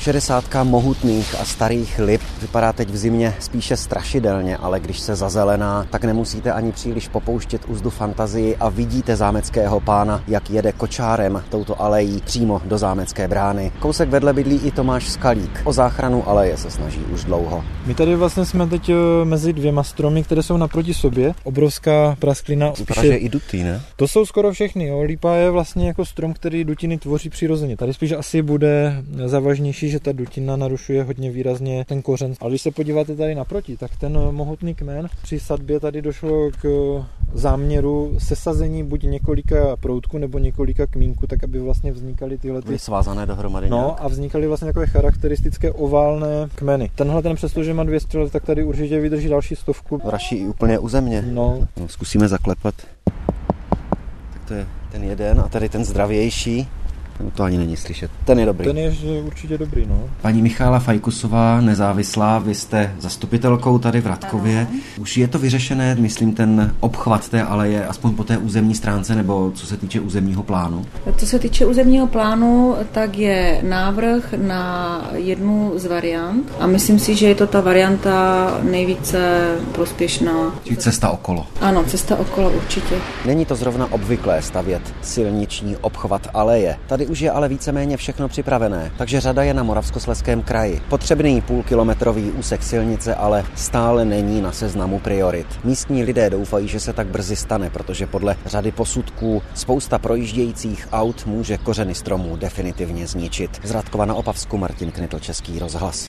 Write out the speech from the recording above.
60 mohutných a starých lip vypadá teď v zimě spíše strašidelně, ale když se zazelená, tak nemusíte ani příliš popouštět úzdu fantazii a vidíte zámeckého pána, jak jede kočárem touto alejí přímo do zámecké brány. Kousek vedle bydlí i Tomáš Skalík. O záchranu aleje se snaží už dlouho. My tady vlastně jsme teď mezi dvěma stromy, které jsou naproti sobě. Obrovská prasklina. Vypadá, že i dutý, ne? To jsou skoro všechny. Jo. Lípa je vlastně jako strom, který dutiny tvoří přirozeně. Tady spíš asi bude závažnější, že ta dutina narušuje hodně výrazně ten kořen. Ale když se podíváte tady naproti, tak ten mohutný kmen při sadbě tady došlo k záměru sesazení buď několika proutků nebo několika kmínků, tak aby vlastně vznikaly tyhle svázané dohromady. No a vznikaly vlastně takové charakteristické oválné kmeny. Tenhle ten přesto, že má 2 střely, tak tady určitě vydrží další 100. Vraší i úplně u země. No, zkusíme zaklepat. Tak to je ten jeden a tady ten zdravější. To ani není slyšet. Ten je dobrý. Ten je určitě dobrý, no. Paní Michála Fajkusová, nezávislá, vy jste zastupitelkou tady v Radkově. Už je to vyřešené, myslím, ten obchvat té aleje, aspoň po té územní stránce, nebo co se týče územního plánu? Co se týče územního plánu, tak je návrh na jednu z variant a myslím si, že je to ta varianta nejvíce prospěšná. Či cesta okolo. Ano, cesta okolo určitě. Není to zrovna obvyklé stavět silniční obchvat aleje. Tady už je ale víceméně všechno připravené, takže řada je na Moravskoslezském kraji. Potřebný půlkilometrový úsek silnice ale stále není na seznamu priorit. Místní lidé doufají, že se tak brzy stane, protože podle řady posudků spousta projíždějících aut může kořeny stromů definitivně zničit. Z Radkova na Opavsku Martin Knitl, Český rozhlas.